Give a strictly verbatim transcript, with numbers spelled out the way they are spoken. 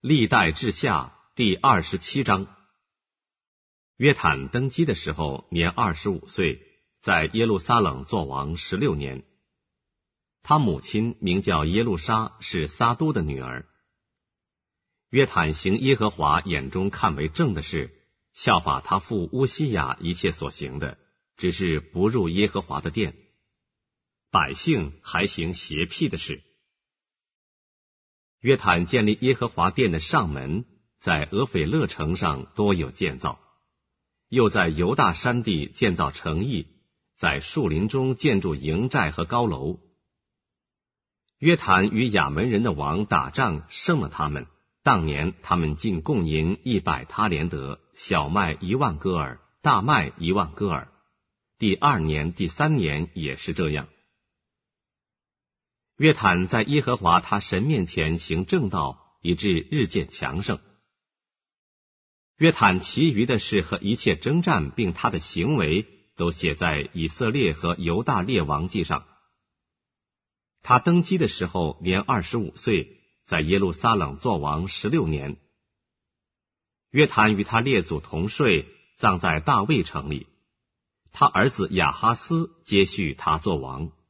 历代志下第二十七章。约坦登基的时候年二十五岁，在耶路撒冷作王十六年。他母亲名叫耶路沙，是撒都的女儿。约坦行耶和华眼中看为正的事，效法他父乌西雅一切所行的，只是不入耶和华的殿。百姓还行邪僻的事。约坦建立耶和华殿的上门，在俄斐勒城上多有建造，又在犹大山地建造城邑，在树林中建筑营寨和高楼。约坦与亚门人的王打仗，胜了他们。当年他们进贡银一百他连得，小麦一万戈尔，大麦一万戈尔。第二年、第三年也是这样。约坦在耶和华他神面前行正道，以致日渐强盛。约坦其余的事和一切征战，并他的行为，都写在以色列和犹大列王记上。他登基的时候年二十五岁，在耶路撒冷作王十六年。约坦与他列祖同睡，葬在大卫城里。他儿子亚哈斯接续他作王。